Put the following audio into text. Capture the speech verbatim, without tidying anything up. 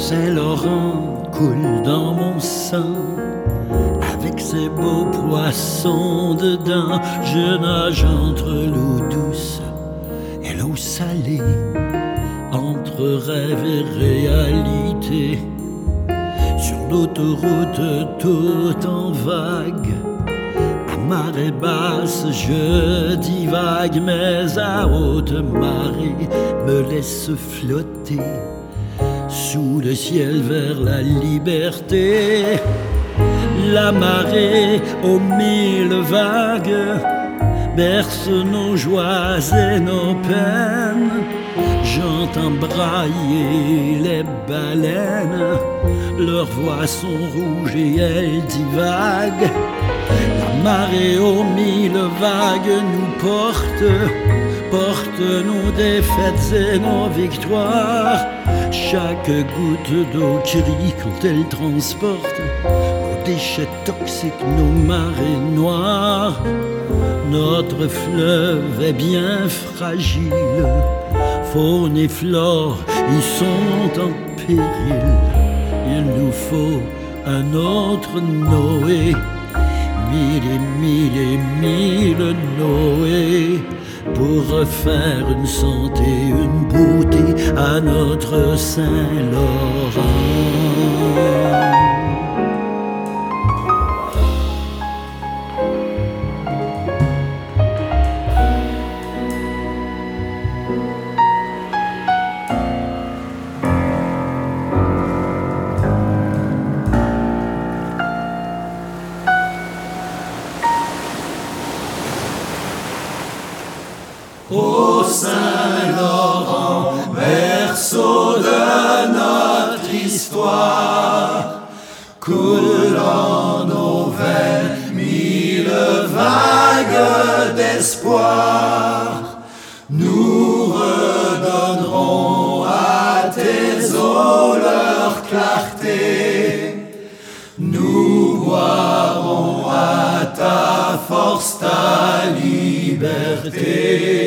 Saint-Laurent coule dans mon sang, avec ses beaux poissons dedans. Je nage entre l'eau douce et l'eau salée, entre rêve et réalité. Sur l'autoroute tout en vague, à marée basse je divague, mais à haute marée me laisse flotter sous le ciel vers la liberté. La marée aux mille vagues berce nos joies et nos peines. J'entends brailler les baleines, leurs voix sont rouges et elles divaguent. La marée aux mille vagues nous porte, porte nos défaites et nos victoires. Chaque goutte d'eau crie quand elle transporte nos déchets toxiques, nos marées noires. Notre fleuve est bien fragile, faune et flore y sont en péril. Il nous faut un autre Noé, mille et mille et mille Noé, pour refaire une santé, une beauté à notre Saint-Laurent. Ô Saint-Laurent, berceau de notre histoire, coule en nos veines mille vagues d'espoir. Nous redonnerons à tes eaux leur clarté, nous boirons à ta force, ta liberté.